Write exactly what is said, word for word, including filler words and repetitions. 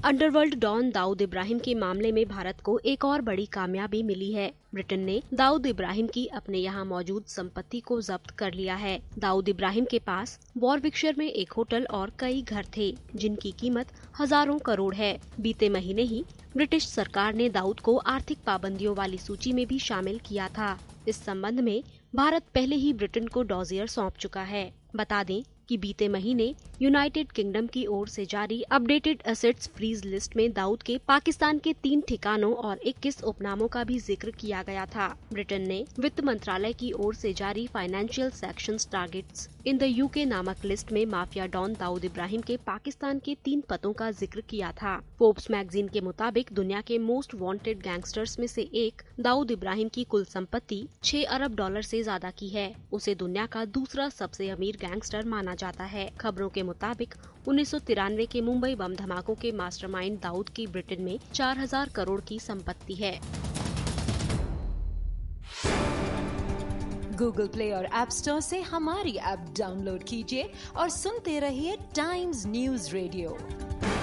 Underworld don Dawood Ibrahim के मामले में भारत को एक और बड़ी कामयाबी मिली है। ब्रिटेन ने दाऊद इब्राहिम की अपने यहाँ मौजूद संपत्ति को जब्त कर लिया है। दाऊद इब्राहिम के पास वॉरविकशायर में एक होटल और कई घर थे, जिनकी कीमत हजारों करोड़ है। बीते महीने ही ब्रिटिश सरकार ने दाऊद को आर्थिक पाबंदियों वाली सूची में भी शामिल किया था। इस संबंध में भारत पहले ही ब्रिटेन को डॉजियर सौंप चुका है। बता दें कि बीते महीने यूनाइटेड किंगडम की ओर से जारी अपडेटेड एसेट्स फ्रीज लिस्ट में दाऊद के पाकिस्तान के तीन ठिकानों और इक्कीस उपनामों का भी जिक्र किया गया था। ब्रिटेन ने वित्त मंत्रालय की ओर से जारी financial sanctions targets in the UK नामक लिस्ट में माफिया डॉन दाऊद इब्राहिम के पाकिस्तान के तीन पदों का जिक्र किया था। फोर्ब्स मैगजीन के मुताबिक दुनिया के मोस्ट वांटेड गैंगस्टर्स में से एक दाऊद इब्राहिम की कुल संपत्ति छह अरब डॉलर से ज्यादा की है। उसे दुनिया का दूसरा सबसे अमीर गैंगस्टर माना जाता है। खबरों के मुताबिक उन्नीस सौ तिरानवे के मुंबई बम धमाकों के मास्टरमाइंड दाऊद की ब्रिटेन में चार हजार करोड़ की संपत्ति है। गूगल प्ले और ऐप स्टोर से हमारी ऐप डाउनलोड कीजिए और सुनते रहिए टाइम्स न्यूज रेडियो।